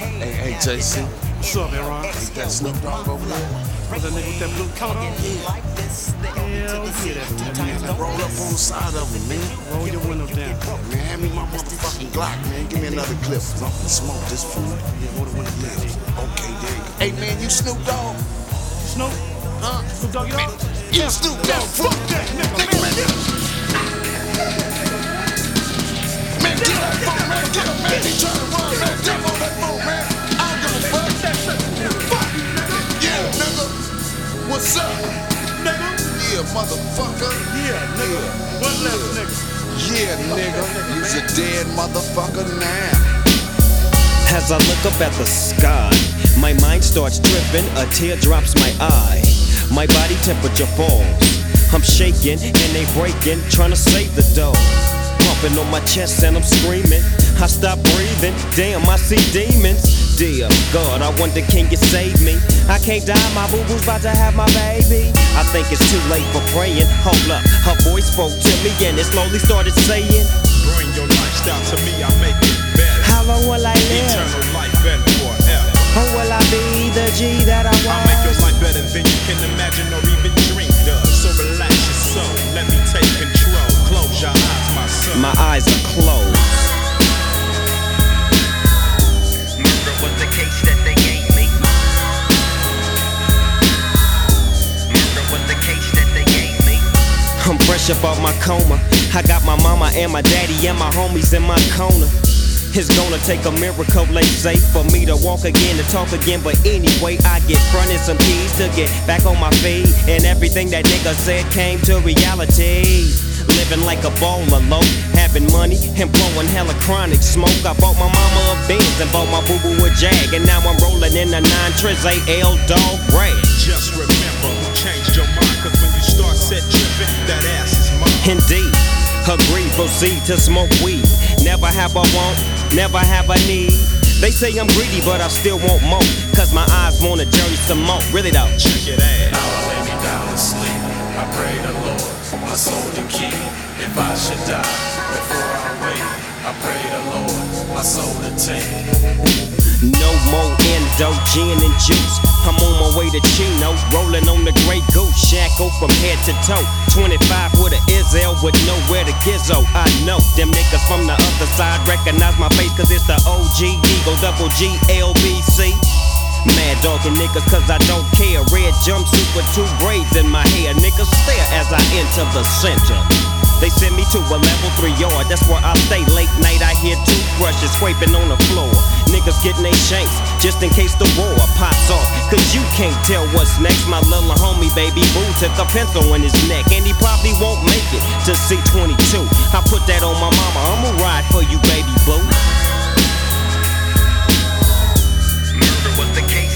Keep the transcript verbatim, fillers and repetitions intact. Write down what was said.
Hey, hey, J C. What's up, Aaron? Ain't that Snoop Dogg over there? What's that nigga with that blue coat on? Hell yeah, that's that nigga. Roll up on the side of him, man. Roll your window down. Man, hand me my motherfucking Glock, man. Give me another clip. I'm gonna smoke this fool. Yeah, roll the window down. Okay, there you go. Hey, man, you Snoop Dogg? Snoop? Huh? Snoop Dogg, you Man, know? you Snoop Dogg, fuck that, nigga, man. Man, get that phone, man. Get him, man. He trying to run, man. Jump on that phone, man. I don't give a fuck. Fuck you, nigga. Yeah, nigga. What's up? Nigga? Yeah, motherfucker. Yeah, nigga. What left, nigga? Yeah, nigga. You's a dead motherfucker now. As I look up at the sky, my mind starts tripping, a tear drops my eye. My body temperature falls. I'm shaking and they breaking, trying to save the dough. Pumping on my chest and I'm screaming. I stop breathing, damn, I see demons. Dear God, I wonder, can you save me? I can't die, my boo-boo's about to have my baby. I think it's too late for praying. Hold up, her voice spoke to me and it slowly started saying, bring your lifestyle to me, I'll make it better. how long will I live? Eternal life and forever. Or will I be the G that I was? I'll make your life better than you can imagine or even dream of. So relax your soul, let me take control. Close your eyes, my son. My eyes are closed. Murder was the case that they gave me. Murder was the case that they gave me. I'm fresh up off my coma. I got my mama and my daddy and my homies in my corner. It's gonna take a miracle, they say, for me to walk again and talk again. But anyway, I get fronted some keys to get back on my feet. And everything that nigga said came to reality. Living like a baller low, having money and blowing hella chronic smoke. I bought my mama a Benz and bought my boo-boo a Jag. And now I'm rolling in a nine Triz A L Dog Rag. Just remember who changed your mind, cause when you start set tripping, that ass is mine. Indeed, agree, proceed to smoke weed. Never have a want, never have a need. They say I'm greedy, but I still want more. Cause my eyes wanna journey some more. Really though. Check it out. Now I lay me down to sleep. I pray the Lord, my soul to keep. If I should die before I wake, I pray the Lord, my soul to take. No more antidote, gin and juice. I'm on my way to Chino, rolling on the Grey Goose. Shackle from head to toe. twenty-five with a Izzel with nowhere to gizzo. I know them niggas from the other side recognize my face, cause it's the O G Eagle, double G L B C. Mad dogging niggas cause I don't care. Red jumpsuit with two braids in my hair. Niggas stare as I enter the center. They send me to a level three yard, that's where I stay. Late night I hear toothbrushes scraping on the floor. Niggas getting they shanks just in case the war pops off. Cause you can't tell what's next. My little homie baby boo took a pencil in his neck, and he probably won't make it to C twenty-two. I put that on my mama, I'ma ride for you baby boo. Murder was the case